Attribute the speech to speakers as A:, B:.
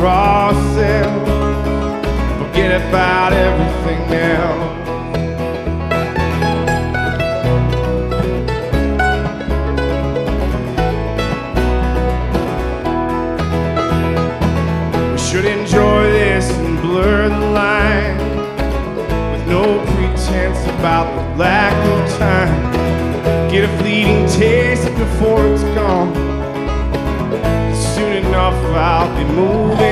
A: for ourselves, forget about everything else. We should enjoy this and blur the line, with no pretense about the lack of time. Get a fleeting taste before it's gone. Soon enough I'll be moving